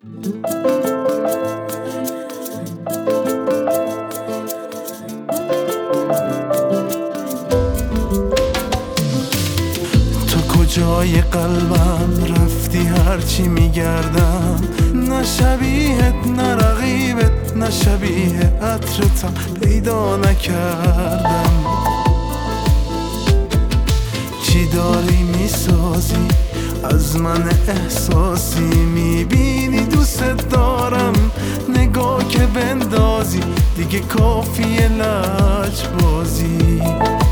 تو کجای قلبم رفتی هرچی میگردم، نه شبیهت نه رقیبت نه شبیه عطرتم پیدا نکردم. چی داری میسازی از من احساسی، میبینی دوست دارم نگاه که بندازی، دیگه کافیه لجبازی.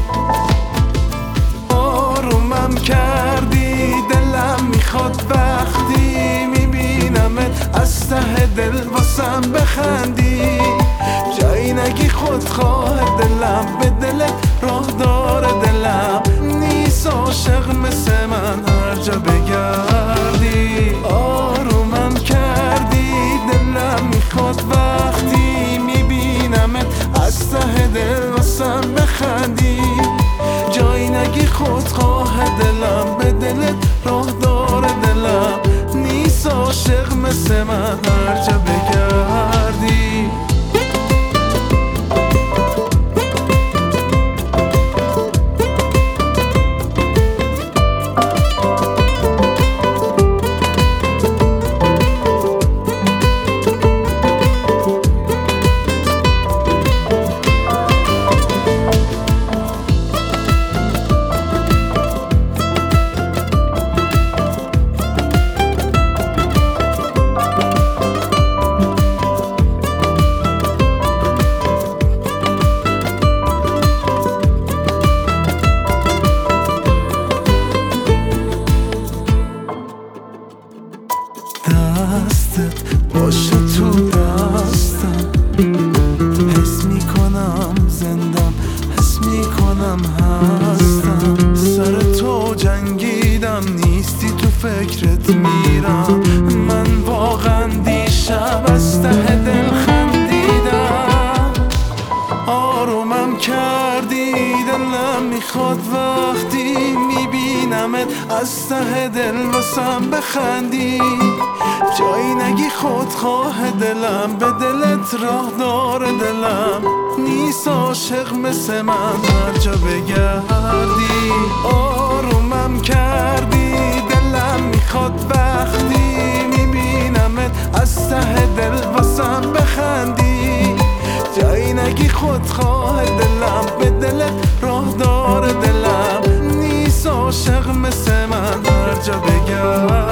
آرومم کردی دلم میخواد وقتی میبینمت از ته دل واسم بخندی، جایی نگی خودخواه دلم به دلت راه داره دلم نیست عاشق مثل من هر جا بگردی. آرومم کردی دلم میخواد وقتی میبینمت از ته دل واسم بخندی، جایی نگی خودخواه دلم به دلت راه داره دلم نیست عاشق مثل من هر جا بگردی. دستت باشه تو دستم، حس میکنم زندم، حس میکنم هستم. سر تو جنگیدم نیستی تو فکرت میرم، من واقعا دیشب از ته دل خندیدم. آرومم کردی دلم میخواد وقتی میبینمت از ته دل واسم بخندی، جایی نگی خودخواه دلم به دلت راه داره دلم نیست عاشق مثل من هر جا بگردی. آرومم کردی دلم میخواد وقتی میبینمت از ته دل واسم بخندی، جایی نگی خودخواه دلم به دلت راه داره دلم نیست عاشق مثل من هر جا بگردی.